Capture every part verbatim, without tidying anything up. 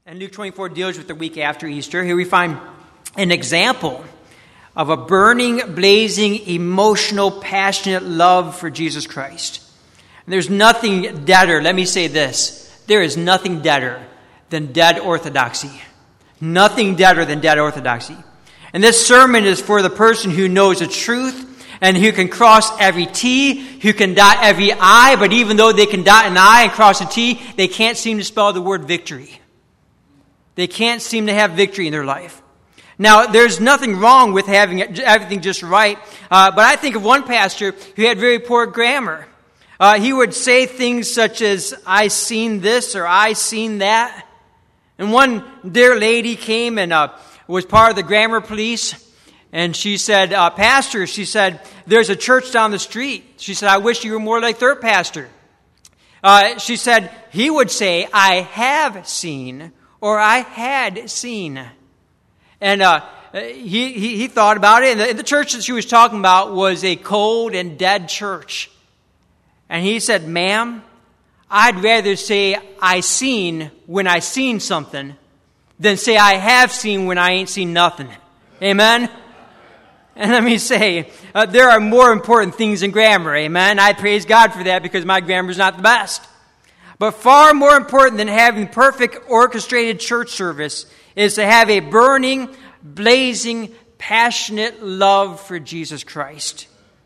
And Luke twenty-four deals with the week after Easter. Here we find an example of a burning, blazing, emotional, passionate love for Jesus Christ. And there's nothing deader, let me say this, there is nothing deader than dead orthodoxy. Nothing deader than dead orthodoxy. And this sermon is for the person who knows the truth and who can cross every T, who can dot every I, but even though they can dot an I and cross a T, they can't seem to spell the word victory. They can't seem to have victory in their life. Now, there's nothing wrong with having everything just right, uh, but I think of one pastor who had very poor grammar. Uh, he would say things such as, I seen this or I seen that. And one dear lady came and uh, was part of the grammar police, and she said, uh, Pastor, she said, there's a church down the street. She said, I wish you were more like their pastor. Uh, she said, he would say, I have seen or I had seen. And uh, he, he he thought about it, and the, the church that she was talking about was a cold and dead church. And he said, ma'am, I'd rather say I seen when I seen something than say I have seen when I ain't seen nothing. Amen? And let me say, uh, there are more important things in grammar. Amen? I praise God for that because my grammar's not the best. But far more important than having perfect orchestrated church service is to have a burning, blazing, passionate love for Jesus Christ.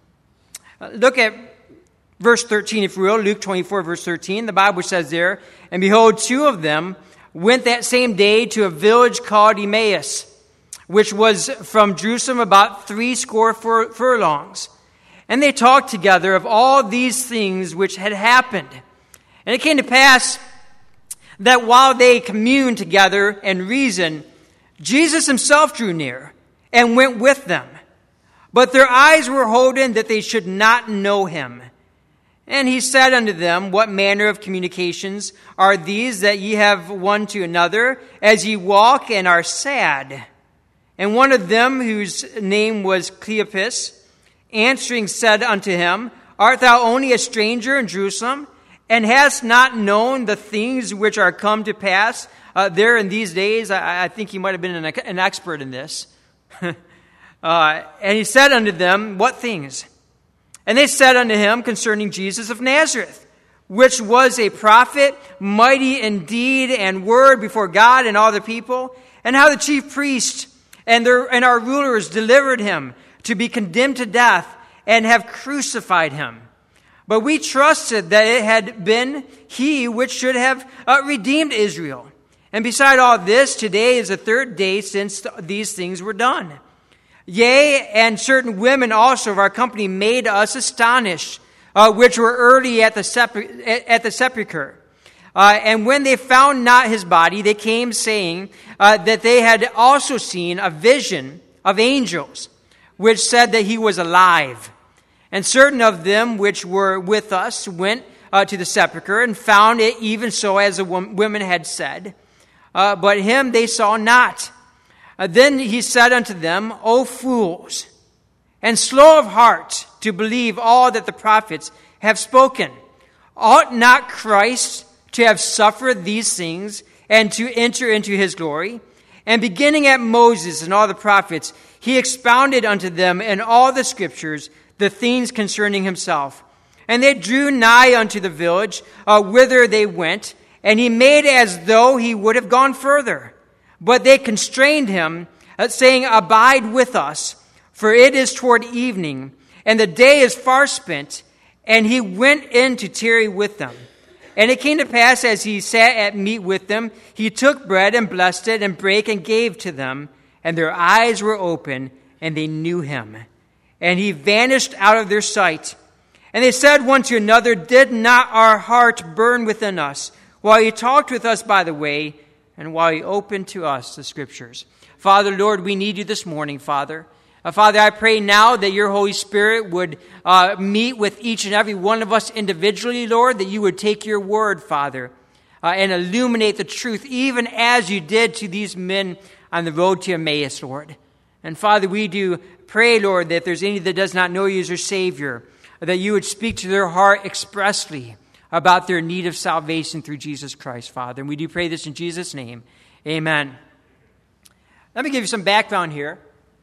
Uh, look at verse thirteen, if you will, Luke twenty-four, verse thirteen. The Bible says there, and behold, two of them went that same day to a village called Emmaus, which was from Jerusalem about three score fur- furlongs. And they talked together of all these things which had happened. And it came to pass that while they communed together and reasoned, Jesus himself drew near and went with them. But their eyes were holden that they should not know him. And he said unto them, what manner of communications are these that ye have one to another, as ye walk and are sad? And one of them, whose name was Cleopas, answering said unto him, art thou only a stranger in Jerusalem, and hast not known the things which are come to pass uh, there in these days? I, I think he might have been an, an expert in this. uh, and he said unto them, what things? And they said unto him concerning Jesus of Nazareth, which was a prophet, mighty in deed and word before God and all the people, and how the chief priests and, their, and our rulers delivered him to be condemned to death and have crucified him. But we trusted that it had been he which should have uh, redeemed Israel. And beside all this, today is the third day since th- these things were done. Yea, and certain women also of our company made us astonished, uh, which were early at the, sepul- at the sepulchre. Uh, and when they found not his body, they came saying uh, that they had also seen a vision of angels, which said that he was alive. And certain of them which were with us went uh, to the sepulchre and found it even so as the women had said. Uh, but him they saw not. Uh, then he said unto them, O fools, and slow of heart to believe all that the prophets have spoken. Ought not Christ to have suffered these things and to enter into his glory? And beginning at Moses and all the prophets, he expounded unto them in all the scriptures the things concerning himself. And they drew nigh unto the village uh, whither they went, and he made as though he would have gone further. But they constrained him, uh, saying, abide with us, for it is toward evening, and the day is far spent. And he went in to tarry with them. And it came to pass, as he sat at meat with them, he took bread and blessed it, and brake and gave to them. And their eyes were open, and they knew him. And he vanished out of their sight. And they said one to another, did not our heart burn within us while he talked with us by the way, and while he opened to us the scriptures? Father, Lord, we need you this morning, Father. Uh, Father, I pray now that your Holy Spirit would uh, meet with each and every one of us individually, Lord, that you would take your word, Father, uh, and illuminate the truth, even as you did to these men on the road to Emmaus, Lord. And Father, we do pray, Lord, that if there's any that does not know you as your Savior, that you would speak to their heart expressly about their need of salvation through Jesus Christ, Father. And we do pray this in Jesus' name. Amen. Let me give you some background here.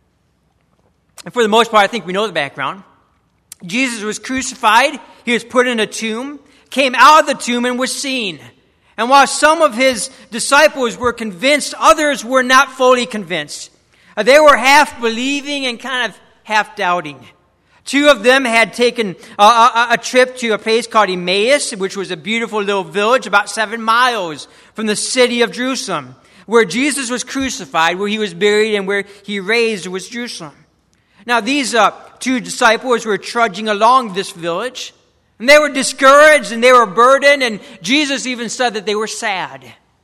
And for the most part, I think we know the background. Jesus was crucified. He was put in a tomb, came out of the tomb, and was seen. And while some of his disciples were convinced, others were not fully convinced. Uh, they were half believing and kind of half doubting. Two of them had taken uh, a, a trip to a place called Emmaus, which was a beautiful little village about seven miles from the city of Jerusalem, where Jesus was crucified, where he was buried, and where he raised was Jerusalem. Now, these uh, two disciples were trudging along this village, and they were discouraged, and they were burdened, and Jesus even said that they were sad.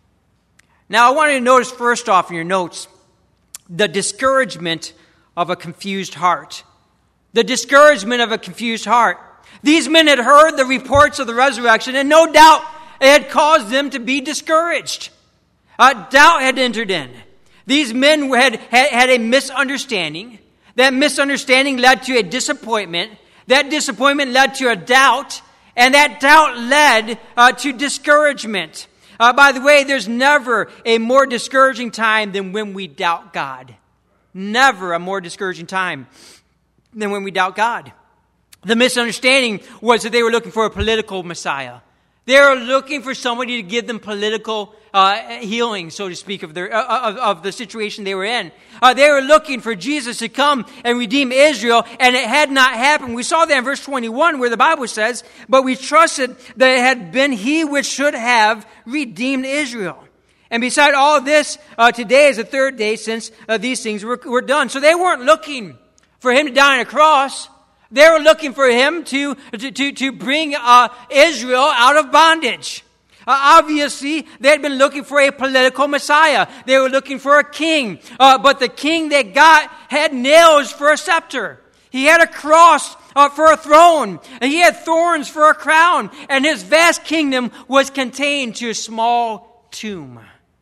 Now, I want you to notice first off in your notes, the discouragement of a confused heart. The discouragement of a confused heart. These men had heard the reports of the resurrection, and no doubt it had caused them to be discouraged. Uh, doubt had entered in. These men had, had, had a misunderstanding. That misunderstanding led to a disappointment. That disappointment led to a doubt. And that doubt led uh, to discouragement. Uh, by the way, there's never a more discouraging time than when we doubt God. Never a more discouraging time than when we doubt God. The misunderstanding was that they were looking for a political Messiah. They were looking for somebody to give them political uh, healing, so to speak, of their uh, of, of the situation they were in. Uh, they were looking for Jesus to come and redeem Israel, and it had not happened. We saw that in verse twenty-one, where the Bible says, "But we trusted that it had been He which should have redeemed Israel." And beside all this, uh, today is the third day since uh, these things were, were done. So they weren't looking for Him to die on a cross. They were looking for Him to, to, to, to bring uh, Israel out of bondage. Uh, obviously, they had been looking for a political Messiah. They were looking for a king. Uh, but the king they got had nails for a scepter. He had a cross uh, for a throne. And he had thorns for a crown. And his vast kingdom was contained to a small tomb.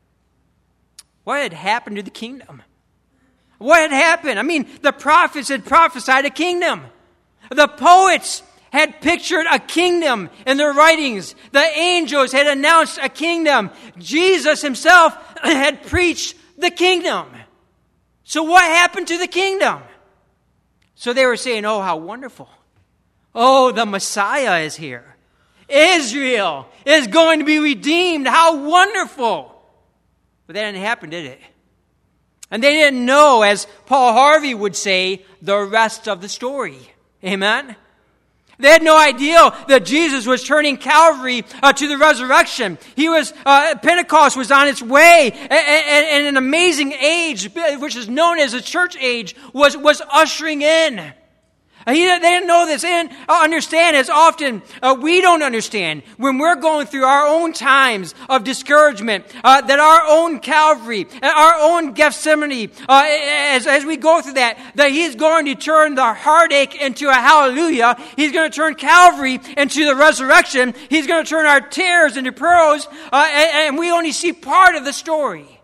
What had happened to the kingdom? What had happened? I mean, the prophets had prophesied a kingdom. The poets had pictured a kingdom in their writings. The angels had announced a kingdom. Jesus himself had preached the kingdom. So what happened to the kingdom? So they were saying, oh, how wonderful. Oh, the Messiah is here. Israel is going to be redeemed. How wonderful. But that didn't happen, did it? And they didn't know, as Paul Harvey would say, the rest of the story. Amen? They had no idea that Jesus was turning Calvary uh, to the resurrection. He was, uh, Pentecost was on its way, and, and, and an amazing age, which is known as the church age, was, was ushering in. He, they didn't know this. They didn't understand as often uh, we don't understand when we're going through our own times of discouragement, uh, that our own Calvary, our own Gethsemane, uh, as, as we go through that, that He's going to turn the heartache into a hallelujah. He's going to turn Calvary into the resurrection. He's going to turn our tears into pearls, uh, and, and we only see part of the story.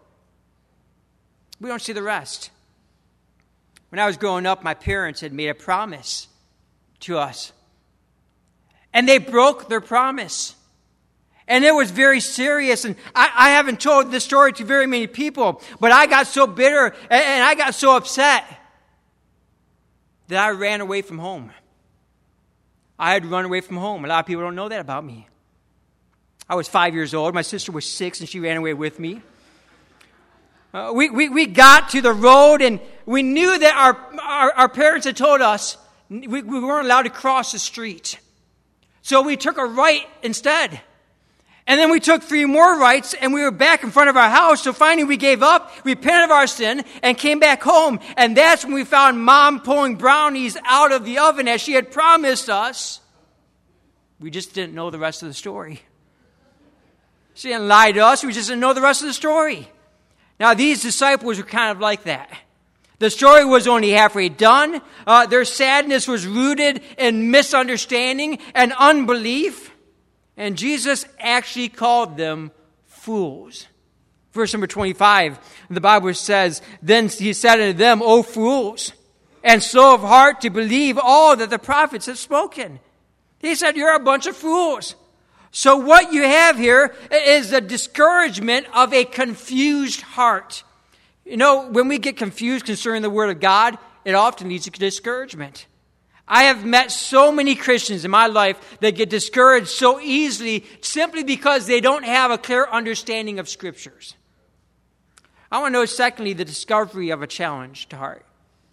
We don't see the rest. When I was growing up, my parents had made a promise to us. And they broke their promise. And it was very serious. And I, I haven't told this story to very many people, but I got so bitter and, and I got so upset that I ran away from home. I had run away from home. A lot of people don't know that about me. I was five years old. My sister was six, and she ran away with me. Uh, we, we, we got to the road, and we knew that our, our, our parents had told us we, we weren't allowed to cross the street. So we took a right instead. And then we took three more rights, and we were back in front of our house. So finally we gave up, repented of our sin, and came back home. And that's when we found Mom pulling brownies out of the oven as she had promised us. We just didn't know the rest of the story. She didn't lie to us. We just didn't know the rest of the story. Now, these disciples were kind of like that. The story was only halfway done. Uh, their sadness was rooted in misunderstanding and unbelief. And Jesus actually called them fools. Verse number twenty-five, the Bible says, "Then He said unto them, O fools, and slow of heart to believe all that the prophets have spoken." He said, you're a bunch of fools. So what you have here is the discouragement of a confused heart. You know, when we get confused concerning the Word of God, it often leads to discouragement. I have met so many Christians in my life that get discouraged so easily simply because they don't have a clear understanding of Scriptures. I want to know, secondly, the discovery of a challenged heart.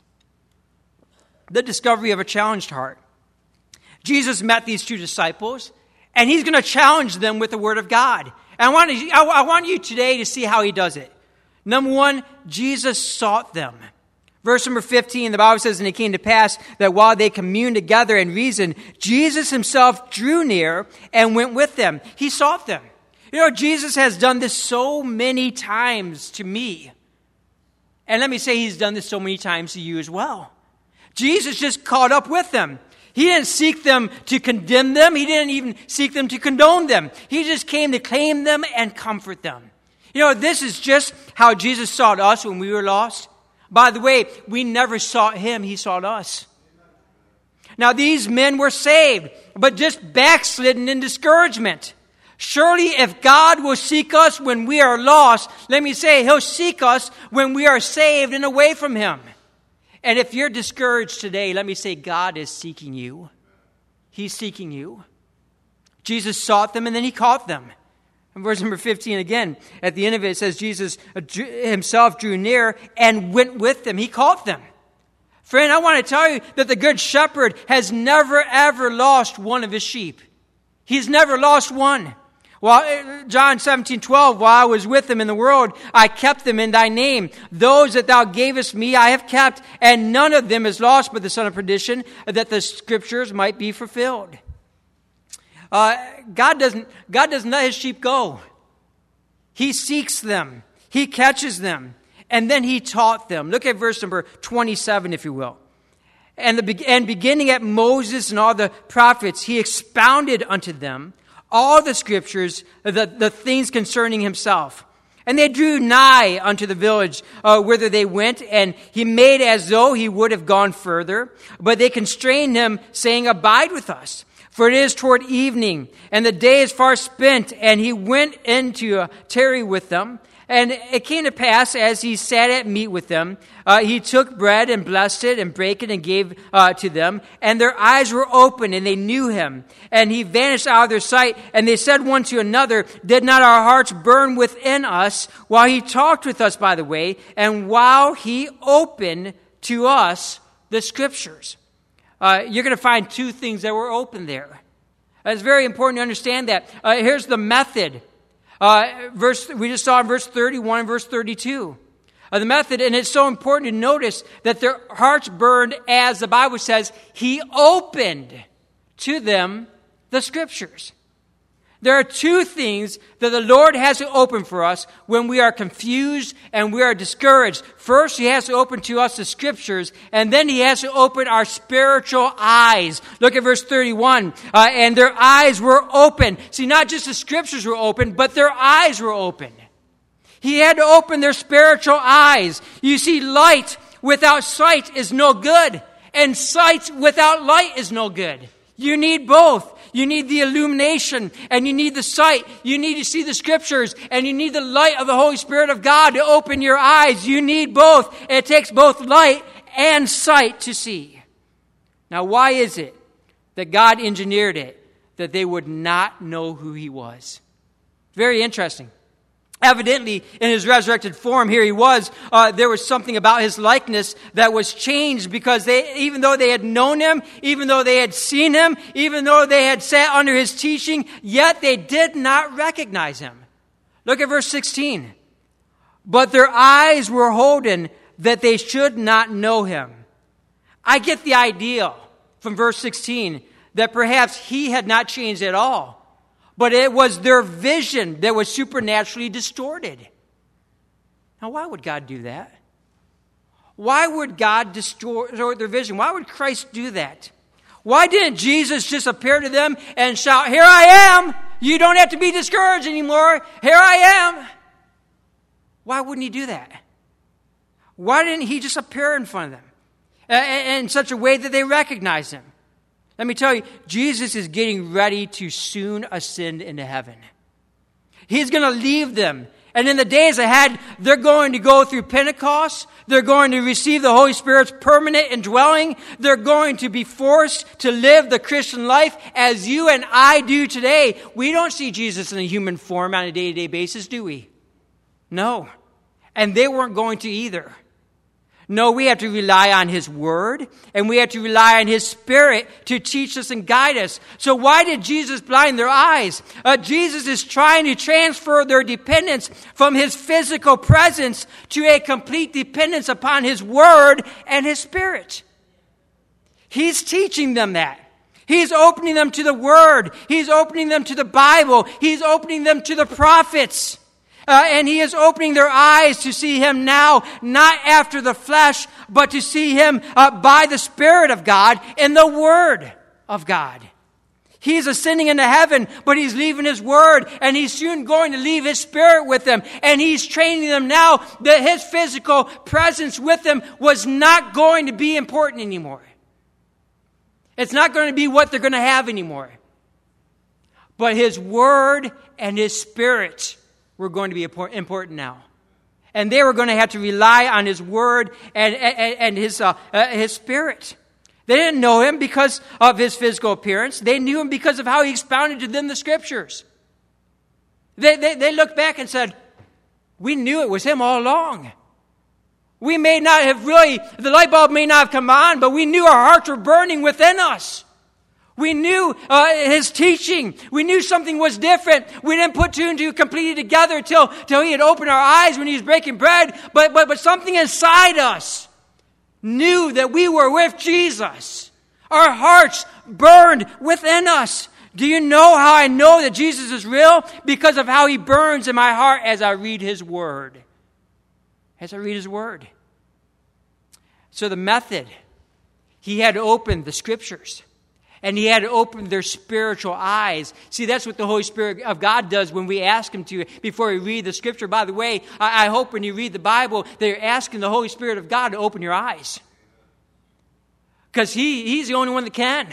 The discovery of a challenged heart. Jesus met these two disciples, and he's going to challenge them with the Word of God. And I want, to, I want you today to see how he does it. Number one, Jesus sought them. Verse number fifteen, the Bible says, and it came to pass that while they communed together and reasoned, Jesus himself drew near and went with them. He sought them. You know, Jesus has done this so many times to me. And let me say, he's done this so many times to you as well. Jesus just caught up with them. He didn't seek them to condemn them. He didn't even seek them to condone them. He just came to claim them and comfort them. You know, this is just how Jesus sought us when we were lost. By the way, we never sought him, he sought us. Now, these men were saved, but just backslidden in discouragement. Surely, if God will seek us when we are lost, let me say, he'll seek us when we are saved and away from him. And if you're discouraged today, let me say, God is seeking you. He's seeking you. Jesus sought them and then he caught them. In verse number fifteen again, at the end of it, it says Jesus himself drew near and went with them. He caught them. Friend, I want to tell you that the Good Shepherd has never, ever lost one of his sheep. He's never lost one. Well, John seventeen twelve, while I was with them in the world, I kept them in thy name. Those that thou gavest me I have kept, and none of them is lost but the son of perdition, that the scriptures might be fulfilled. Uh, God doesn't, God doesn't let his sheep go. He seeks them. He catches them. And then he taught them. Look at verse number twenty-seven, if you will. And, the, and beginning at Moses and all the prophets, he expounded unto them all the scriptures, the, the things concerning himself. And they drew nigh unto the village uh, whither they went, and he made as though he would have gone further. But they constrained him, saying, Abide with us. For it is toward evening, and the day is far spent. And he went in to uh, tarry with them. And it came to pass, as he sat at meat with them, uh, he took bread and blessed it and brake it and gave uh, to them. And their eyes were open, and they knew him. And he vanished out of their sight. And they said one to another, Did not our hearts burn within us while he talked with us by the way, and while he opened to us the scriptures? Uh, you're going to find two things that were open there. It's very important to understand that. Uh, here's the method. Uh, verse we just saw in verse thirty-one and verse thirty-two. Uh, the method, and it's so important to notice that their hearts burned as the Bible says, he opened to them the scriptures. There are two things that the Lord has to open for us when we are confused and we are discouraged. First, he has to open to us the scriptures, and then he has to open our spiritual eyes. Look at verse thirty-one. Uh, and their eyes were open. See, not just the scriptures were open, but their eyes were open. He had to open their spiritual eyes. You see, light without sight is no good, and sight without light is no good. You need both. You need the illumination, and you need the sight. You need to see the scriptures, and you need the light of the Holy Spirit of God to open your eyes. You need both. It takes both light and sight to see. Now, why is it that God engineered it that they would not know who he was? Very interesting. Evidently, in his resurrected form, here he was, uh, there was something about his likeness that was changed because they, even though they had known him, even though they had seen him, even though they had sat under his teaching, yet they did not recognize him. Look at verse sixteen. But their eyes were holden that they should not know him. I get the idea from verse sixteen that perhaps he had not changed at all. But it was their vision that was supernaturally distorted. Now, why would God do that? Why would God distort their vision? Why would Christ do that? Why didn't Jesus just appear to them and shout, Here I am! You don't have to be discouraged anymore. Here I am! Why wouldn't he do that? Why didn't he just appear in front of them in such a way that they recognized him? Let me tell you, Jesus is getting ready to soon ascend into heaven. He's going to leave them. And in the days ahead, they're going to go through Pentecost. They're going to receive the Holy Spirit's permanent indwelling. They're going to be forced to live the Christian life as you and I do today. We don't see Jesus in a human form on a day-to-day basis, do we? No. And they weren't going to either. No, we have to rely on His Word, and we have to rely on His Spirit to teach us and guide us. So why did Jesus blind their eyes? Uh, Jesus is trying to transfer their dependence from His physical presence to a complete dependence upon His Word and His Spirit. He's teaching them that. He's opening them to the Word. He's opening them to the Bible. He's opening them to the prophets. Uh, and He is opening their eyes to see Him now, not after the flesh, but to see Him uh, by the Spirit of God in the Word of God. He's ascending into heaven, but He's leaving His Word, and He's soon going to leave His Spirit with them. And He's training them now that His physical presence with them was not going to be important anymore. It's not going to be what they're going to have anymore. But His Word and His Spirit were going to be important now. And they were going to have to rely on His Word and, and, and His, uh, uh, His Spirit. They didn't know Him because of His physical appearance. They knew Him because of how He expounded to them the Scriptures. They, they, they looked back and said, we knew it was Him all along. We may not have really, the light bulb may not have come on, but we knew our hearts were burning within us. We knew uh, His teaching. We knew something was different. We didn't put two and two completely together till, till He had opened our eyes when He was breaking bread. But, but, but something inside us knew that we were with Jesus. Our hearts burned within us. Do you know how I know that Jesus is real? Because of how He burns in my heart as I read His Word. As I read His Word. So the method, He had to open the Scriptures. And He had to open their spiritual eyes. See, that's what the Holy Spirit of God does when we ask Him to before we read the Scripture. By the way, I, I hope when you read the Bible that you're asking the Holy Spirit of God to open your eyes. Because he, He's the only one that can.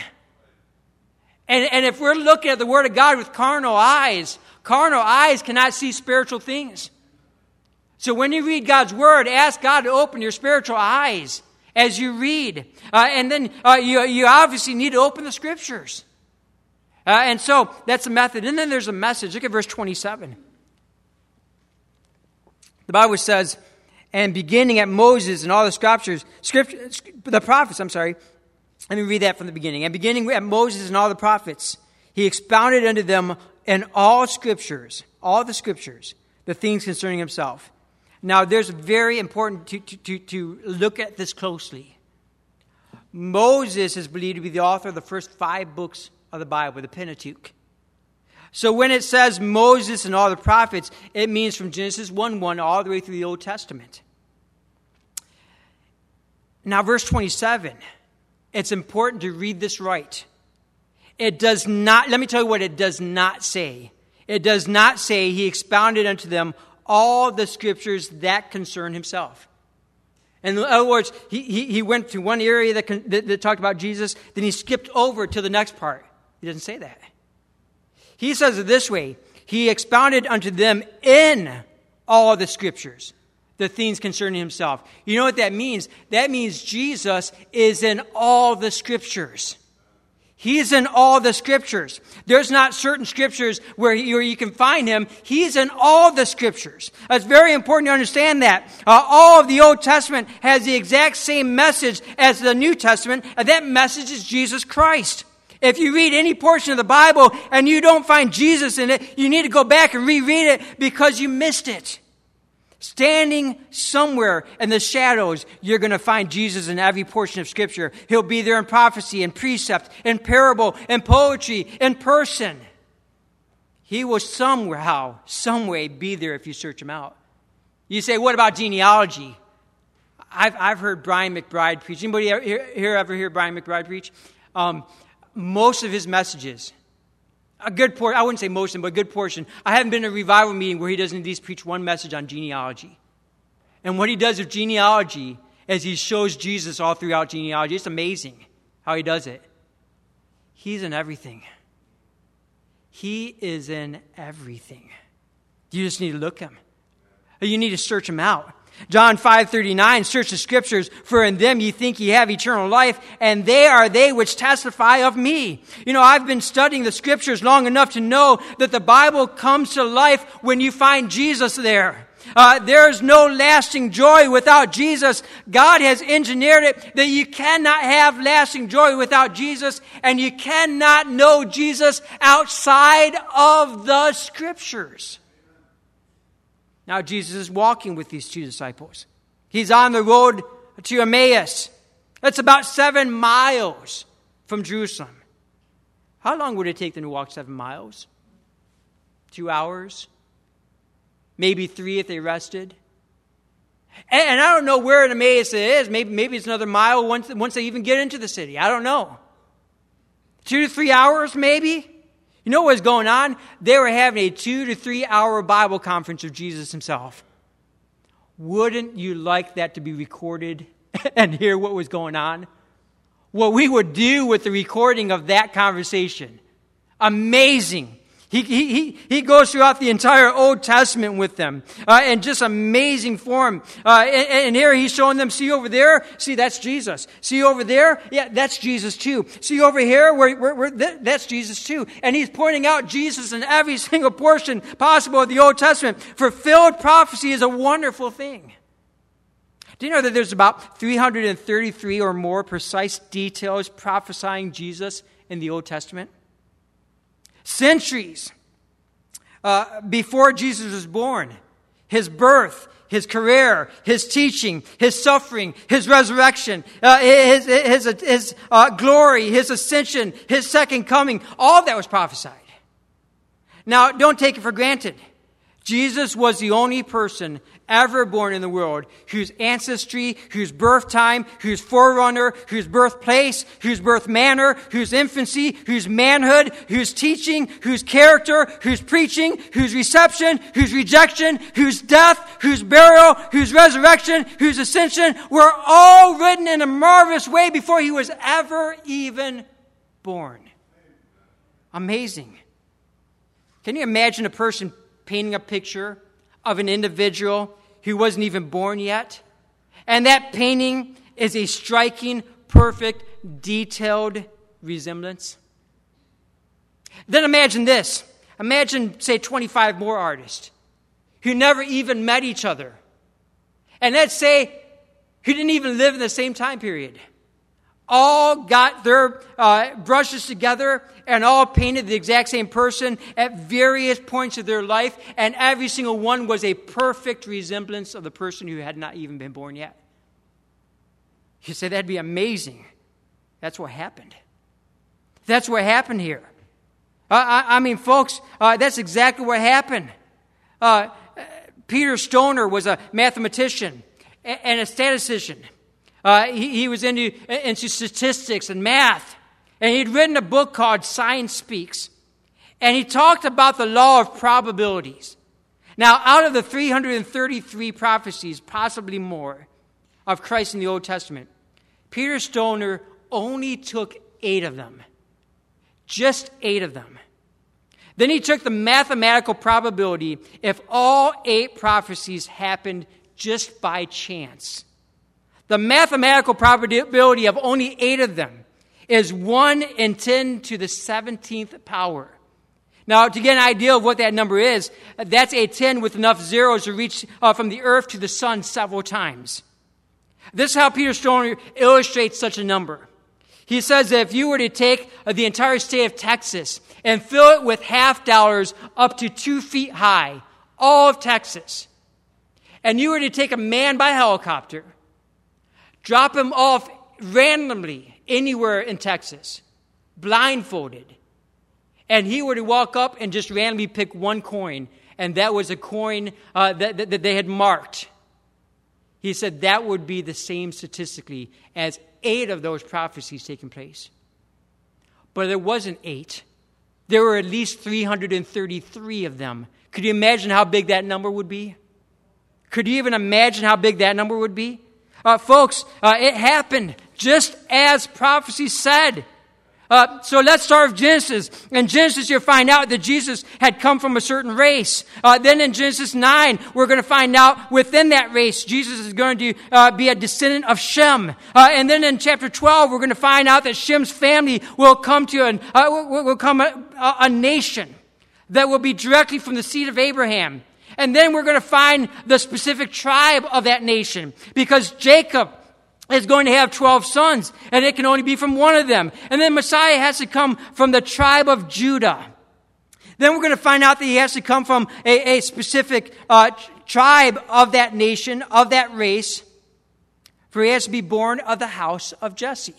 And, and if we're looking at the Word of God with carnal eyes, carnal eyes cannot see spiritual things. So when you read God's Word, ask God to open your spiritual eyes as you read. Uh, and then uh, you, you obviously need to open the Scriptures. Uh, and so that's a method. And then there's a message. Look at verse twenty-seven. The Bible says, and beginning at Moses and all the scriptures, scripture, the prophets, I'm sorry. Let me read that from the beginning. And beginning at Moses and all the prophets, He expounded unto them in all Scriptures, all the Scriptures, the things concerning Himself. Now, there's very important to, to, to, to look at this closely. Moses is believed to be the author of the first five books of the Bible, the Pentateuch. So when it says Moses and all the prophets, it means from Genesis one one all the way through the Old Testament. Now, verse twenty-seven, it's important to read this right. It does not, let me tell you what it does not say. It does not say He expounded unto them all the Scriptures that concern Himself. In other words, he, he, he went to one area that, that, that talked about Jesus, then He skipped over to the next part. He doesn't say that. He says it this way, He expounded unto them in all the Scriptures the things concerning Himself. You know what that means? That means Jesus is in all the Scriptures. He's in all the Scriptures. There's not certain Scriptures where, he, where you can find Him. He's in all the Scriptures. It's very important to understand that. Uh, all of the Old Testament has the exact same message as the New Testament, and that message is Jesus Christ. If you read any portion of the Bible and you don't find Jesus in it, you need to go back and reread it because you missed it. Standing somewhere in the shadows, you're going to find Jesus in every portion of Scripture. He'll be there in prophecy, in precept, in parable, in poetry, in person. He will somehow, some way be there if you search Him out. You say, what about genealogy? I've, I've heard Brian McBride preach. Anybody here, here ever hear Brian McBride preach? Um, most of his messages, a good portion, I wouldn't say most of them, but a good portion. I haven't been to a revival meeting where he doesn't at least preach one message on genealogy. And what he does with genealogy is he shows Jesus all throughout genealogy. It's amazing how he does it. He's in everything. He is in everything. You just need to look him. You need to search him out. John five thirty-nine, search the scriptures, for in them ye think ye have eternal life, and they are they which testify of me. You know, I've been studying the scriptures long enough to know that the Bible comes to life when you find Jesus there. Uh, there's no lasting joy without Jesus. God has engineered it that you cannot have lasting joy without Jesus, and you cannot know Jesus outside of the scriptures. Now Jesus is walking with these two disciples. He's on the road to Emmaus. That's about seven miles from Jerusalem. How long would it take them to walk seven miles? Two hours? Maybe three if they rested. And, and I don't know where in Emmaus it is. Maybe, maybe it's another mile once, once they even get into the city. I don't know. Two to three hours maybe? You know what was going on? They were having a two to three hour Bible conference of Jesus himself. Wouldn't you like that to be recorded and hear what was going on? What we would do with the recording of that conversation. Amazing. He, he, he goes throughout the entire Old Testament with them uh, in just amazing form. Uh, and, and here he's showing them, see over there? See, that's Jesus. See over there? Yeah, that's Jesus too. See over here? Where, where, where, that's Jesus too. And he's pointing out Jesus in every single portion possible of the Old Testament. Fulfilled prophecy is a wonderful thing. Do you know that there's about three hundred thirty-three or more precise details prophesying Jesus in the Old Testament? Centuries uh, before Jesus was born, his birth, his career, his teaching, his suffering, his resurrection, uh, his, his, his, his uh, glory, his ascension, his second coming, all of that was prophesied. Now, don't take it for granted. Jesus was the only person ever born in the world whose ancestry, whose birth time, whose forerunner, whose birthplace, whose birth manner, whose infancy, whose manhood, whose teaching, whose character, whose preaching, whose reception, whose rejection, whose death, whose burial, whose resurrection, whose ascension were all written in a marvelous way before he was ever even born. Amazing. Can you imagine a person painting a picture of an individual who wasn't even born yet? And that painting is a striking, perfect, detailed resemblance. Then imagine this. Imagine, say, twenty-five more artists who never even met each other. And let's say who didn't even live in the same time period. All got their uh, brushes together and all painted the exact same person at various points of their life, and every single one was a perfect resemblance of the person who had not even been born yet. You say that'd be amazing. That's what happened. That's what happened here. Uh, I, I mean, folks, uh, that's exactly what happened. Uh, Peter Stoner was a mathematician and a statistician. Uh, he, he was into, into statistics and math. And he'd written a book called Science Speaks. And he talked about the law of probabilities. Now, out of the three hundred thirty-three prophecies, possibly more, of Christ in the Old Testament, Peter Stoner only took eight of them. Just eight of them. Then he took the mathematical probability if all eight prophecies happened just by chance. The mathematical probability of only eight of them is one in ten to the seventeenth power. Now, to get an idea of what that number is, that's a ten with enough zeros to reach uh, from the earth to the sun several times. This is how Peter Stoner illustrates such a number. He says that if you were to take uh, the entire state of Texas and fill it with half dollars up to two feet high, all of Texas, and you were to take a man by helicopter, drop him off randomly anywhere in Texas, blindfolded, and he were to walk up and just randomly pick one coin, and that was a coin uh, that, that, that they had marked. He said that would be the same statistically as eight of those prophecies taking place. But there wasn't eight. There were at least three hundred thirty-three of them. Could you imagine how big that number would be? Could you even imagine how big that number would be? Uh, folks, uh, it happened just as prophecy said. Uh, so let's start with Genesis. In Genesis, you'll find out that Jesus had come from a certain race. Uh, then in Genesis nine, we're going to find out within that race, Jesus is going to uh, be a descendant of Shem. Uh, and then in chapter twelve, we're going to find out that Shem's family will come to an, uh, will, will come a, a nation that will be directly from the seed of Abraham. And then we're going to find the specific tribe of that nation, because Jacob is going to have twelve sons, and it can only be from one of them. And then Messiah has to come from the tribe of Judah. Then we're going to find out that he has to come from a, a specific uh, tribe of that nation, of that race, for he has to be born of the house of Jesse.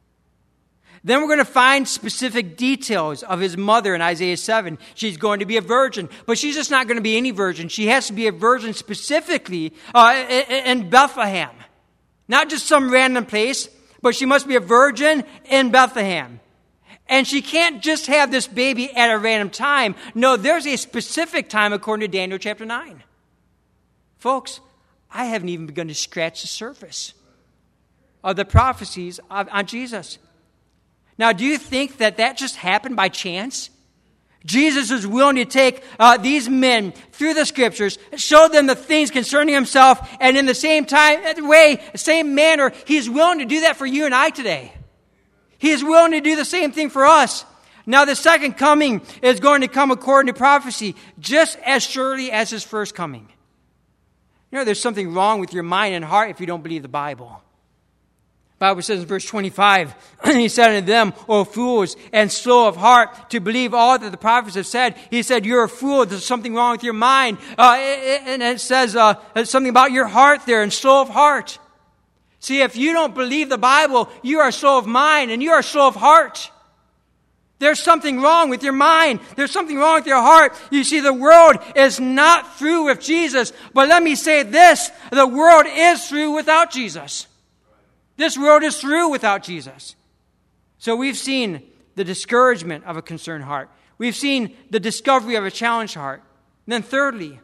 Then we're going to find specific details of his mother in Isaiah seven. She's going to be a virgin, but she's just not going to be any virgin. She has to be a virgin specifically uh, in Bethlehem. Not just some random place, but she must be a virgin in Bethlehem. And she can't just have this baby at a random time. No, there's a specific time according to Daniel chapter nine. Folks, I haven't even begun to scratch the surface of the prophecies of, on Jesus. Now, do you think that that just happened by chance? Jesus was willing to take uh, these men through the scriptures, show them the things concerning himself, and in the same time, way, same manner, he's willing to do that for you and I today. He is willing to do the same thing for us. Now, the second coming is going to come according to prophecy, just as surely as his first coming. You know, there's something wrong with your mind and heart if you don't believe the Bible. The Bible says in verse twenty-five, he said unto them, O fools, and slow of heart to believe all that the prophets have said. He said, you're a fool. There's something wrong with your mind. Uh, and it says uh, something about your heart there, and slow of heart. See, if you don't believe the Bible, you are slow of mind, and you are slow of heart. There's something wrong with your mind. There's something wrong with your heart. You see, the world is not through with Jesus. But let me say this, the world is through without Jesus. This world is through without Jesus. So we've seen the discouragement of a concerned heart. We've seen the discovery of a challenged heart. And then thirdly,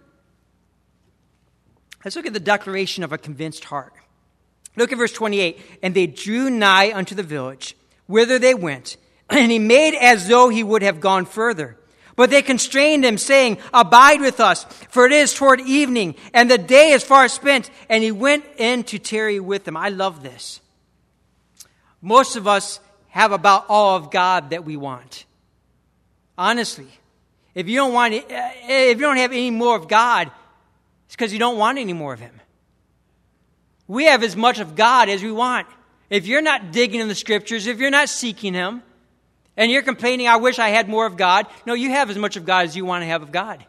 let's look at the declaration of a convinced heart. Look at verse twenty-eight. And they drew nigh unto the village, whither they went. And he made as though he would have gone further. But they constrained him, saying, Abide with us, for it is toward evening, and the day is far spent. And he went in to tarry with them. I love this. Most of us have about all of God that we want. Honestly, if you don't want, if you don't have any more of God, it's because you don't want any more of him. We have as much of God as we want. If you're not digging in the scriptures, if you're not seeking him, and you're complaining, I wish I had more of God. No, you have as much of God as you want to have of God.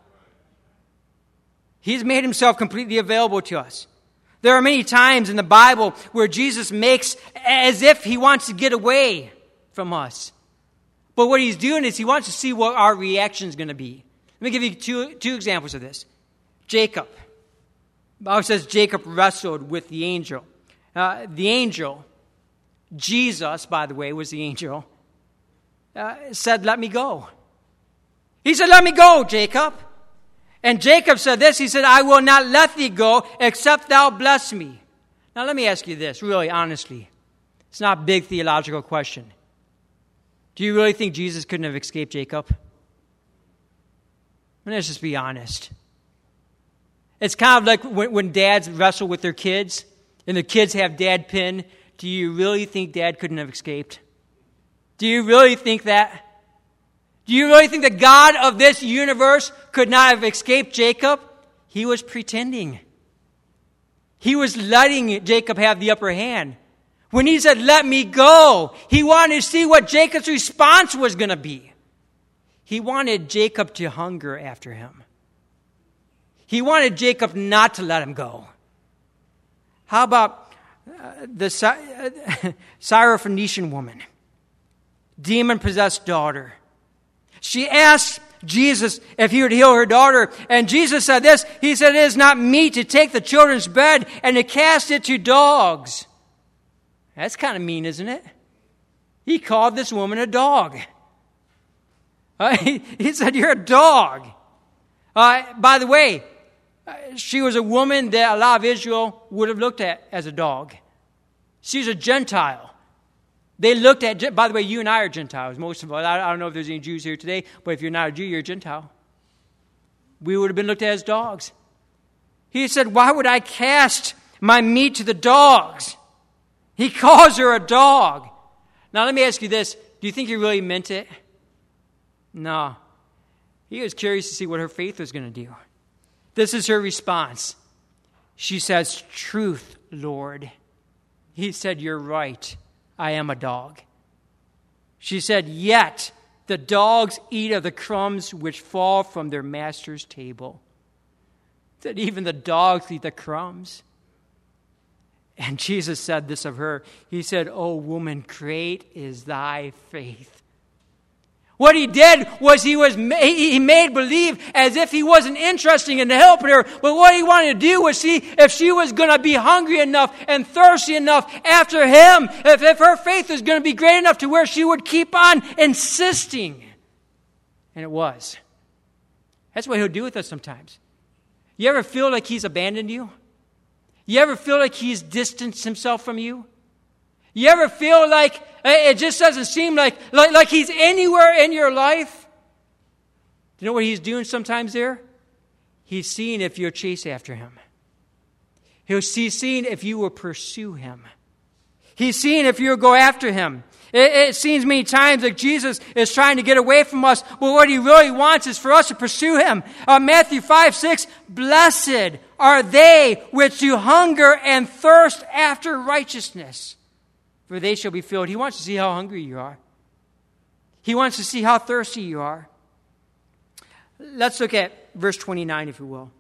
He's made himself completely available to us. There are many times in the Bible where Jesus makes as if he wants to get away from us. But what he's doing is he wants to see what our reaction is going to be. Let me give you two, two examples of this. Jacob. The Bible says Jacob wrestled with the angel. Uh, the angel, Jesus, by the way, was the angel. Uh, said, let me go. He said, let me go, Jacob. And Jacob said this, he said, I will not let thee go except thou bless me. Now let me ask you this, really honestly. It's not a big theological question. Do you really think Jesus couldn't have escaped Jacob? Let's just be honest. It's kind of like when, when dads wrestle with their kids and the kids have dad pinned. Do you really think dad couldn't have escaped? Do you really think that? Do you really think the God of this universe could not have escaped Jacob? He was pretending. He was letting Jacob have the upper hand. When he said, let me go, he wanted to see what Jacob's response was going to be. He wanted Jacob to hunger after him. He wanted Jacob not to let him go. How about uh, the uh, Syrophoenician woman? Demon-possessed daughter. She asked Jesus if he would heal her daughter. And Jesus said this. He said, it is not meet to take the children's bread and to cast it to dogs. That's kind of mean, isn't it? He called this woman a dog. Uh, he, he said, you're a dog. Uh, by the way, uh, she was a woman that a lot of Israel would have looked at as a dog. She's a Gentile. They looked at, by the way, you and I are Gentiles, most of us. I don't know if there's any Jews here today, but if you're not a Jew, you're a Gentile. We would have been looked at as dogs. He said, why would I cast my meat to the dogs? He calls her a dog. Now let me ask you this. Do you think he really meant it? No. He was curious to see what her faith was going to do. This is her response. She says, truth, Lord. He said, you're right. I am a dog. She said, yet the dogs eat of the crumbs which fall from their master's table. That even the dogs eat the crumbs. And Jesus said this of her. He said, O woman, great is thy faith. What he did was he was he made believe as if he wasn't interested in helping her. But what he wanted to do was see if she was going to be hungry enough and thirsty enough after him. If, if her faith was going to be great enough to where she would keep on insisting. And it was. That's what he'll do with us sometimes. You ever feel like he's abandoned you? You ever feel like he's distanced himself from you? You ever feel like it just doesn't seem like, like, like he's anywhere in your life? Do you know what he's doing sometimes there? He's seeing if you'll chase after him. He's seeing if you will pursue him. He's seeing if you'll go after him. It, it seems many times like Jesus is trying to get away from us, but what he really wants is for us to pursue him. Uh, Matthew five, six, blessed are they which do hunger and thirst after righteousness, for they shall be filled. He wants to see how hungry you are. He wants to see how thirsty you are. Let's look at verse twenty-nine, if you will.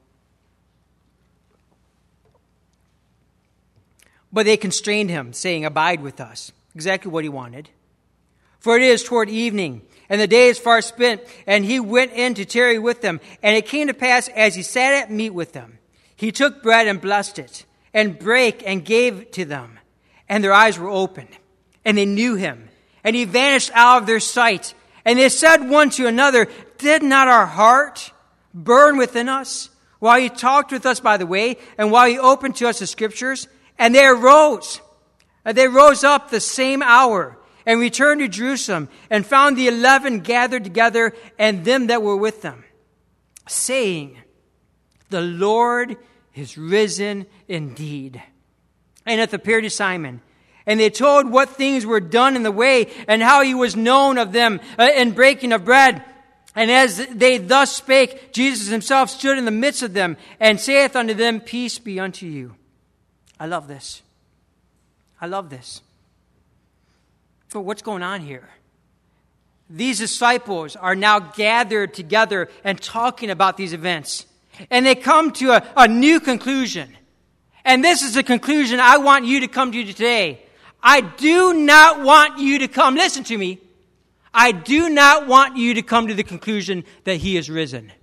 But they constrained him, saying, abide with us. Exactly what he wanted. For it is toward evening, and the day is far spent, and he went in to tarry with them. And it came to pass, as he sat at meat with them, he took bread and blessed it, and brake and gave to them. And their eyes were opened, and they knew him. And he vanished out of their sight. And they said one to another, did not our heart burn within us while he talked with us by the way, and while he opened to us the scriptures? And they arose. And they rose up the same hour, and returned to Jerusalem, and found the eleven gathered together, and them that were with them, saying, the Lord is risen indeed, and hath appeared to Simon. And they told what things were done in the way, and how he was known of them uh, in breaking of bread. And as they thus spake, Jesus himself stood in the midst of them, and saith unto them, peace be unto you. I love this. I love this. So what's going on here? These disciples are now gathered together and talking about these events. And they come to a, a new conclusion. And this is the conclusion I want you to come to today. I do not want you to come, listen to me. I do not want you to come to the conclusion that he is risen.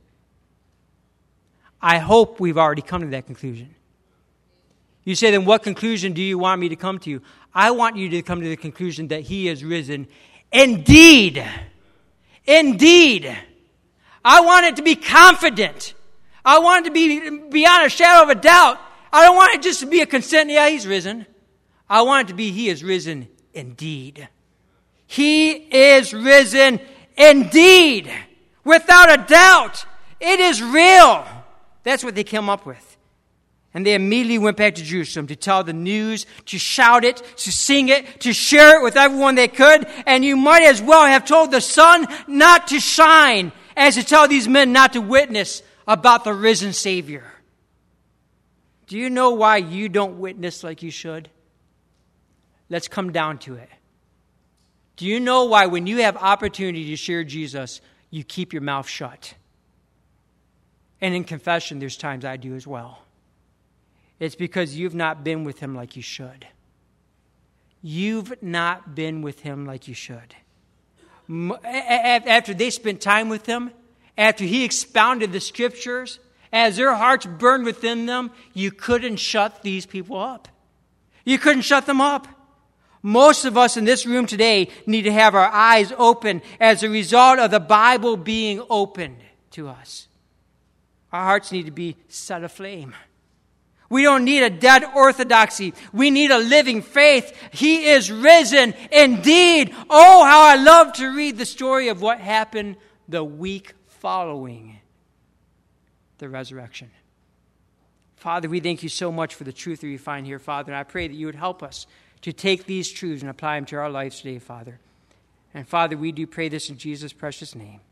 I hope we've already come to that conclusion. You say, then what conclusion do you want me to come to? I want you to come to the conclusion that he is risen. Indeed. Indeed. I want it to be confident. I want it to be beyond a shadow of a doubt. I don't want it just to be a consent, yeah, he's risen. I want it to be, he is risen indeed. He is risen indeed. Without a doubt. It is real. That's what they came up with. And they immediately went back to Jerusalem to tell the news, to shout it, to sing it, to share it with everyone they could. And you might as well have told the sun not to shine as to tell these men not to witness about the risen Savior. Do you know why you don't witness like you should? Let's come down to it. Do you know why when you have opportunity to share Jesus, you keep your mouth shut? And in confession, there's times I do as well. It's because you've not been with him like you should. You've not been with him like you should. After they spent time with him, after he expounded the scriptures, as their hearts burned within them, you couldn't shut these people up. You couldn't shut them up. Most of us in this room today need to have our eyes open as a result of the Bible being opened to us. Our hearts need to be set aflame. We don't need a dead orthodoxy. We need a living faith. He is risen indeed. Oh, how I love to read the story of what happened the week following the resurrection. Father, we thank you so much for the truth that we find here, Father. And I pray that you would help us to take these truths and apply them to our lives today, Father. And Father, we do pray this in Jesus' precious name.